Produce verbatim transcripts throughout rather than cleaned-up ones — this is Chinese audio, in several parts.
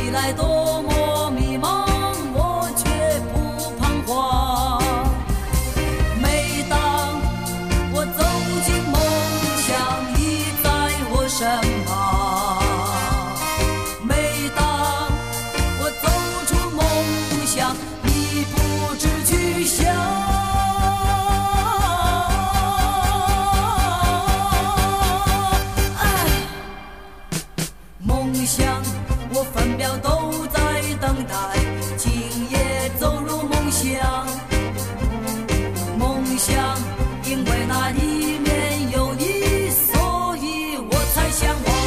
起来多么迷茫，我却不彷徨。每当我走进梦想，你在我身旁。每当我走出梦想，你不知去向。梦想，我分秒都在等待，今夜走入梦乡。梦想，因为那里面有你，所以我才向往。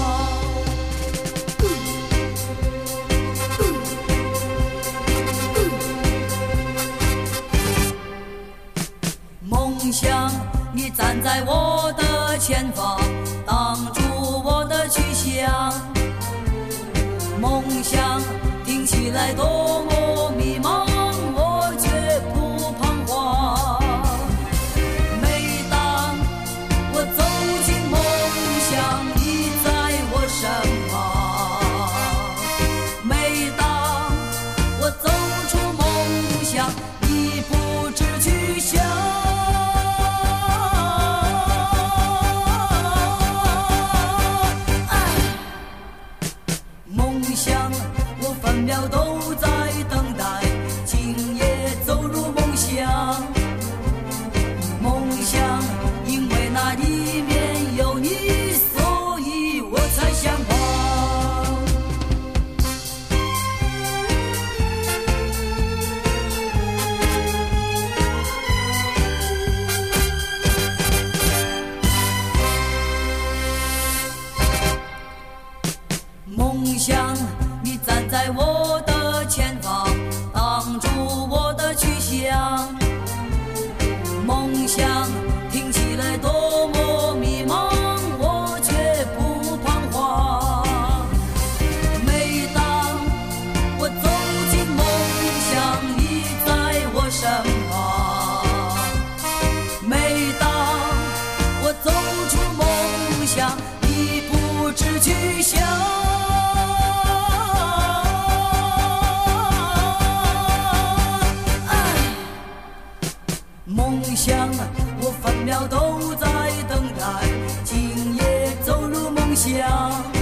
梦想，你站在我的前方，挡住我的去向。梦想听起来多么迷茫，我却不彷徨。每当我走进梦想，你在我身旁。每当我走出梦想，你不知去向。梦想，我分秒都在等待，今夜走入梦乡。梦想，因为那里面有你，所以我才向往。梦想，你站在我的前方，挡住我的去向。梦想听起来多么迷茫，我却不彷徨。每当我走进梦想，你在我身旁。每当我走出梦想，你不知去向。梦想，我分秒都在等待，今夜走入梦乡。